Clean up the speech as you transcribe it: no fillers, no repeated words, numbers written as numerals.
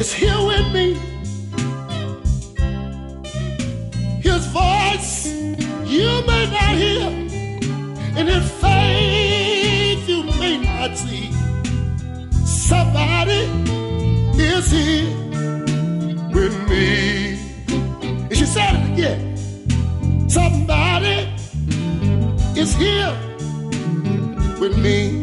is here with me. His voice you may not hear, and his face you may not see. Somebody is here with me. And she said it again. Somebody is here with me.